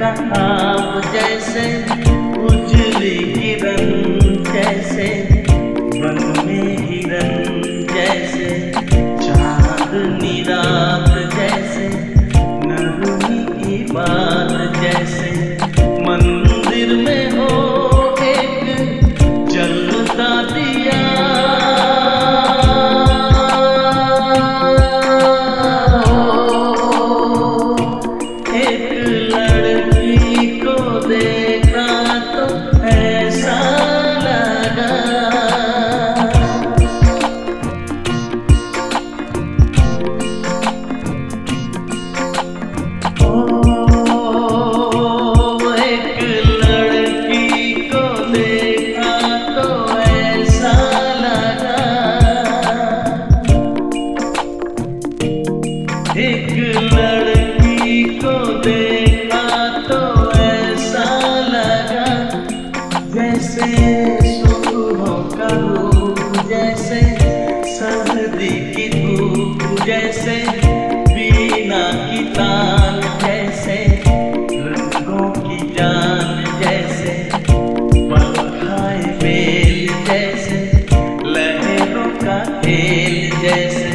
मेहराब जैसे उजली किरण जैसे मन में हिरन जैसे चांदनी रात जैसे नरमी की बात जैसे मंदिर में हो एक जलता दिया एक लड़की को देखा तो ऐसा लगा एक लड़की को देखा तो ऐसा लगा एक लड़की को देखा तो ऐसा लगा जैसे सुबहों का रूप जैसे सर्दी की धूप जैसे वीणा की तान जैसे रंगों की जान जैसे पल खाए मेल जैसे लहरों का खेल जैसे